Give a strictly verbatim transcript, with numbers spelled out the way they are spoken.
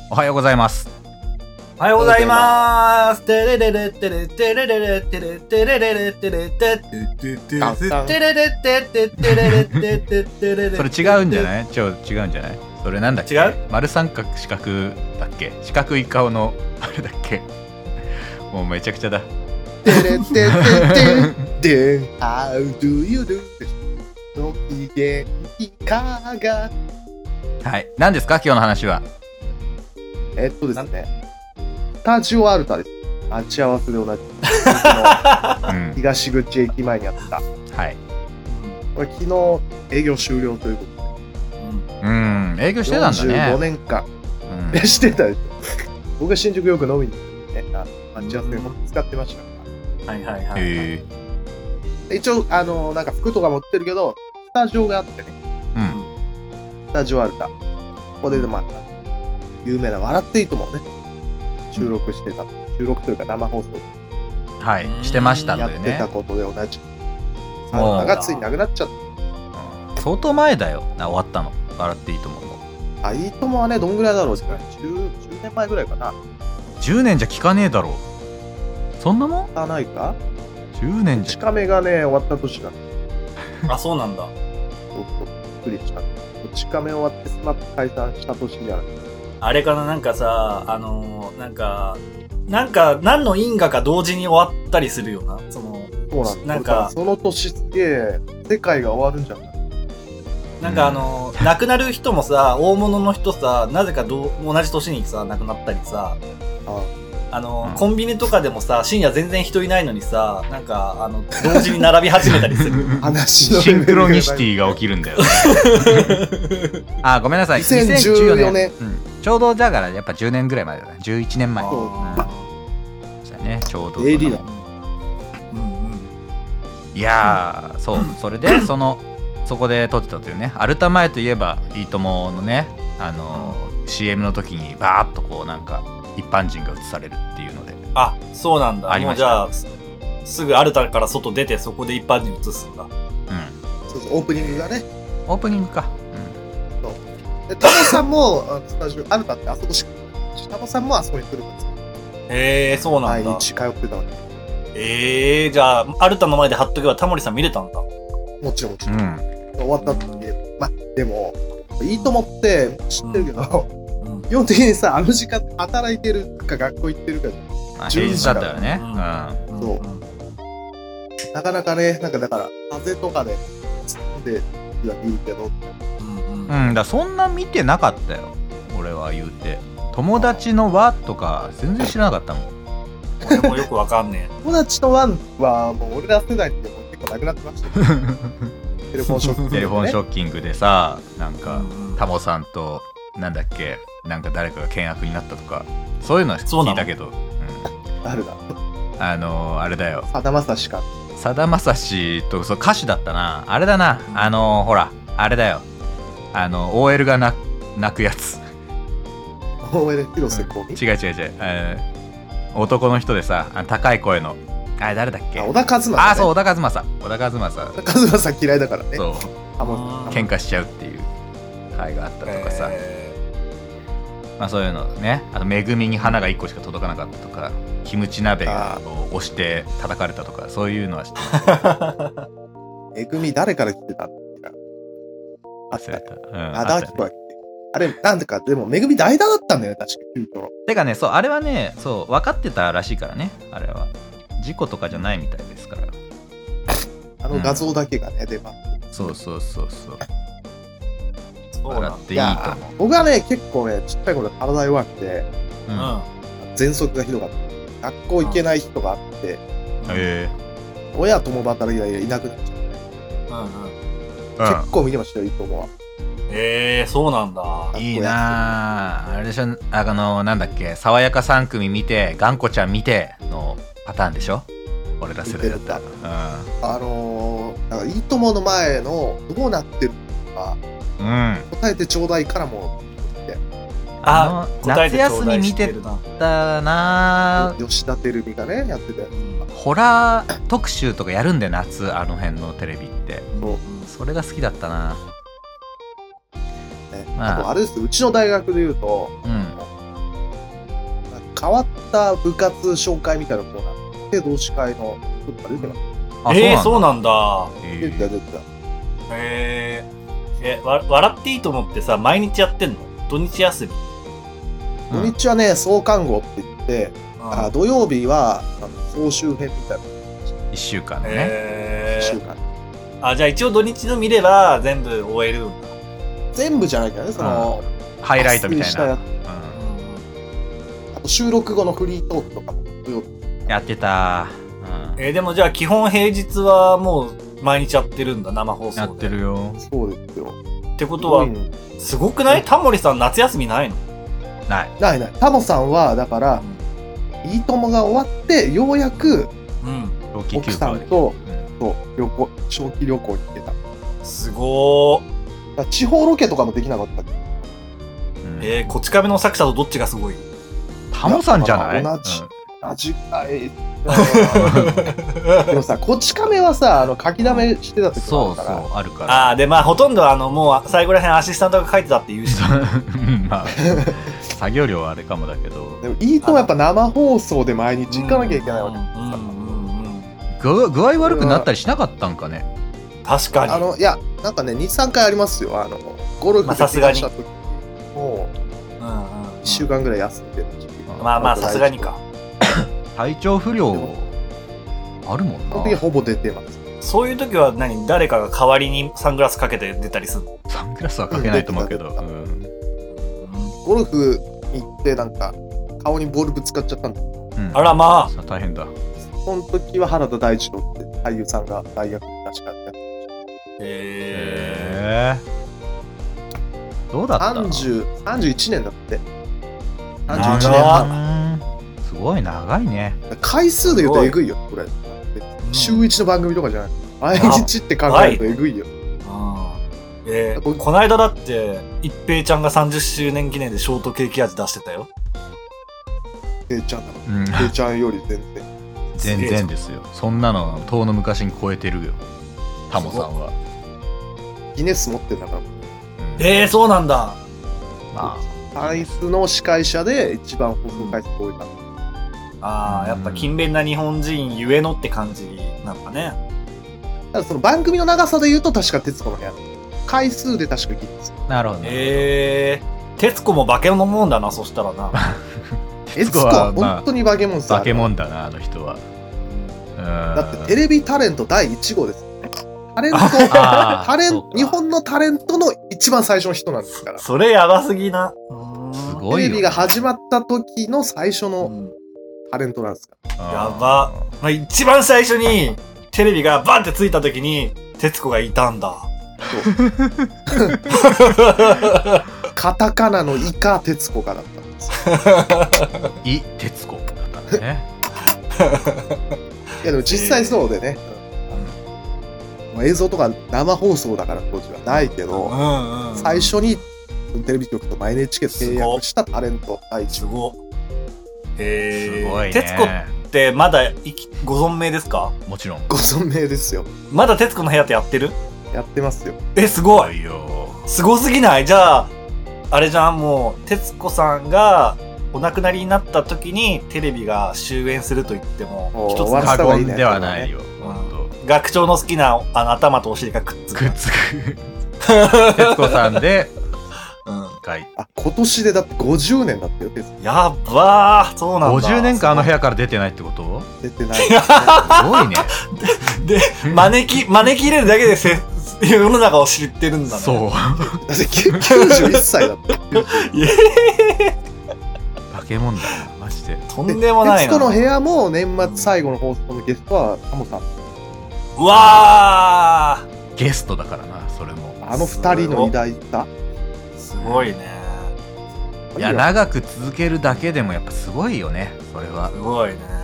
おはようございます。 おはようございます。テレレレテレテレレレテレテレレレテレテテテテテレレテテテレレテテテレレ。 それ違うんじゃない？ちょ違うんじゃない？それなんだっけ？ 違う？ 丸三角四角だっけ？四角い顔のあれだっけ？もうめちゃくちゃだ。 テレテテテテ How do you do? ご機嫌いかが。 はい。何ですか今日の話は？ えっとですね。スタジオアルタです。待ち合わせで同じ東口駅前にあった、うん、 はい。 これ昨日営業終了ということで、うん、うん、営業してたんだね。 よんじゅうごねんかん、うん、してたです。僕は新宿よく飲みに行ってね、待ち合わせも使ってましたから、 はいはいはい、 へー一応あのなんか服とか持ってるけどスタジオがあってね、 うん、 スタジオアルタ、ここでまあ有名な笑っていいともね収録してた、収録というか生放送はいしてましたんでね、 やってたことで同じサウナがついなくなっちゃった。 相当前だよな、終わったの笑っていいとも。 あ、いいともはねどんぐらいだろうですかね、 10, じゅうねんまえぐらいかな。 じゅうねんじゃ聞かねえだろう。そんなもん聞かないか。 じゅうねんじゃ。 こち亀がね終わった年だ。 あ、そうなんだ。 そうそう、びっくりした。こち亀終わってスマップ解散した年じゃない。 あれかな、なんかさ、あのー、なんか、なんか、何の因果か同時に終わったりするよな。その、 そうなんだ。 なんか、 その年すげえ、世界が終わるんじゃない？ なんかあのー、うん、亡くなる人もさ、大物の人さ、なぜかど同じ年にさ、亡くなったりさ、 ああのーうん、コンビニとかでもさ、深夜全然人いないのにさ、なんか、あの、同時に並び始めたりする。 話のシンクロニシティが起きるんだよね。あ、ごめんなさい。 にせんじゅうよねん。 うん、ちょうどだからやっぱじゅうねんぐらい前だね。じゅういちねんまえ。そう、うん、じゃあね、ちょうど。 エーディー だ。 うんうん。 いやー、そう、それで、その、そこで撮ってたというね、アルタ前といえば、いいとものね、あのー、シーエム の時にバーッとこうなんか、一般人が映されるっていうので。 あ、そうなんだ。 ありました。 もうじゃあ、すぐアルタから外出て、そこで一般人映すんだ。うん。 そうそう、オープニングがね。 オープニングか。 うん。そう。で、タモさんも、あのスタジオ、アルタってあそこしか来ないし、タモさんもあそこに来るんですよ。 へえー、そうなんだ。 毎日通ってたわけ。 ええー、じゃあ、アルタの前で貼っとけばタモリさん見れたんだ。 もちろんもちろん。 うん、 終わった後に見れる。まあ、でも、いいと思って知ってるけど、 うん、 基本的にさ、あの時間働いてるか学校行ってるかじゃん。 平日だったよね。 うん。うん、そう。なかなかね、なんかだから、風とかで、住んで見るけど。 うん、うん、だそんな見てなかったよ。俺は言うて。友達の輪とか全然知らなかったもん。 俺もよくわかんねえ。 友達の輪はもう俺ら世代ってもう結構なくなってましたよ。テレフォンショッキング、ね、 テレフォンショッキングでさ、なんか、タモさんと、なんだっけ、なんか誰かが険悪になったとか、そういうのは聞いたけど。 うん、あるだ。 あのー、あれだよ。 さだまさしか。 さだまさしと、そう歌手だったな。あれだな。あのー、ほら、あれだよ。あの、オーエル が泣くやつ。 オーエル 広瀬香美、 うん、違う違う違う。えー、男の人でさ、あの高い声の。あれ誰だっけ？ あ、小田和正、ね。 あ、そう、小田和正。小田和正。 小田和正嫌いだからね。 そう。 あ、もう喧嘩しちゃうっていう回があったとかさ。まあそういうのね。あと、めぐみに花がいっこしか届かなかったとか、キムチ鍋を押して叩かれたとか、そういうのは知ってます。 めぐみ誰から来てたんだっけ？ 忘れた。うん。 あ、だきこやっけ。あれ、なんでか、でも、めぐみ代打だったんだよね、確かに。 てかね、そう、あれはね、そう、分かってたらしいからね、あれは。事故とかじゃないみたいですから。 あの画像だけがね、うん、出ます。 そうそうそうそう。 笑っていいと思う。 僕はね、結構ね、ちっちゃい頃体弱くて、 うん、 喘息がひどかった。学校行けない人があって、 へうん、親共働きがいなくなっちゃって、うんうん、結構見てましたよ、いいと思うわ。 へえー、そうなんだ。 いいなぁ。あれでしょ、あの、なんだっけ、爽やかさん組見て、頑固ちゃん見てのパターンでしょ、俺ら世代だったら。うん、 あのー、なんかいいともの前のどうなってるのか、うん、答えてちょうだいからもうって。 あの夏休み見てたなぁ。 吉田照美がね、やってたやつ。 ホラー特集とかやるんだよ、夏、あの辺のテレビって。 そう、 それが好きだったな。 ね、まあ、あとあれです、うちの大学でいうと、 うん、 変わった部活紹介みたいなコーナーで同志会の人とか出てます。 あ、えー、そうなんだ。 出てた出てた。 へー。え、わ、笑っていいと思ってさ、毎日やってんの？土日休み？ 土日はね、創刊号って言って、うん、あ土曜日はあの総集編みたいな。 いっしゅうかんのね。 へー。 いっしゅうかん。 あ、じゃあ一応土日の見れば全部終えるんだ。 全部じゃないからね、その、 うん、ハイライトみたいな。うん、 あと収録後のフリートークとかも土曜日やってた。 うん、えー、でもじゃあ基本平日はもう毎日やってるんだ、生放送で。 やってるよ。 そうですよ。 ってことは、すごくない？タモリさん夏休みないの？ ない。 ないない。タモさんは、だから、うん、いいともが終わって、ようやく、 うん、 奥さんと、うん、そう旅行、長期旅行に行ってた。 すごー。地方ロケとかもできなかったっけ、 うん、えー、こち亀の作者とどっちがすごい？ タモさんじゃない？ 同じ、うん、同じかい。でもさ、こち亀はさ、あの書きだめしてた時もあるから。 そうそう、あるから。 ああ、で、まあ、ほとんどあの、もう最後らへんアシスタントが書いてたって言うし。 まあ、作業量はあれかもだけど。 でも、いいともやっぱ生放送で毎日行かなきゃいけないわけですから。具合悪くなったりしなかったんかね。 確かに。 あの、いや、なんかね、に、さんかいありますよ。あの、ゴルフでさすがにした時もう、うんうん、いっしゅうかんぐらい休んでる時期。 まあまあ、さすがにか。 体調不良あるもんな。 その時ほぼ出てます。 そういう時は何？誰かが代わりにサングラスかけて出たりするの？ サングラスはかけないと思うけど。うん、 ゴルフに行ってなんか顔にボールぶつかっちゃったんだ。 うん、あらまあ。 大変だ。 その時は原田大二郎って俳優さんが大学に確かやってました。 へー。どうだった？ さんじゅう、さんじゅういちねんだって。 さんじゅういちねんはん。すごい長いね。 回数で言うとえぐいよ、これ。週いちの番組とかじゃない。毎日って考えるとえぐいよ。 あえー、こないだだって、一平ちゃんがさんじゅっしゅうねん記念でショートケーキ味出してたよ。 一平ちゃんだから。一平ちゃんより全然。 全然ですよ。そんなの遠の昔に超えてるよ。タモさんは。 ギネス持ってんだから。うん、 えー、そうなんだ。 まあ。アイスの司会者で一番放送回数多いから。 ああ、やっぱ勤勉な日本人ゆえのって感じなんかね。 ただその番組の長さで言うと確か徹子の部屋。回数で確かギネス。 なるほど。 ええー、徹子も化け物もんだな、そしたらな。 徹子は本当に化け物さ。 化け物だな、あの人は。 だってテレビタレントだいいち号ですよね。タレント、タレン日本のタレントの一番最初の人なんですから。 それやばすぎな。 すごいよ。 テレビが始まった時の最初の、うんタレントなんですか。 やば。まあ、一番最初にテレビがバンってついた時に徹子がいたんだ。 カタカナのイカ徹子がだったんですよ。 イ徹子だったんですね。 いやでも実際そうでね。えーうん、映像とか生放送だから当時はないけど、うんうん、最初にテレビ局と エヌエイチケー と契約したタレント第一号。 えー、 すごいね。 徹子ってまだご存命ですか？ もちろんご存命ですよ。 まだ徹子の部屋ってやってる？ やってますよ。 え、すごいすごすぎない？じゃああれじゃん、もう徹子さんがお亡くなりになった時にテレビが終演すると言っても一つの過言ではないよ、 うん、学長の好きなあの頭とお尻がくっつくくっつく徹子さんであ、今年でだってごじゅうねんだってよ。 やっばー、そうなんだ。 ごじゅうねんかんあの部屋から出てないってこと？ 出てない、ね。 すごいね。 で、で招き招き入れるだけでせ世の中を知ってるんだね。 そう。 だってきゅうじゅういっさいだった。 化け物だよマジで。 とんでもないな。 徹子の部屋も年末最後の放送のゲストはタモさん。 うわー。ゲストだからな、それも。 あの二人の偉大さ。 すごいね。 いや長く続けるだけでもやっぱすごいよね、それは。 すごいね。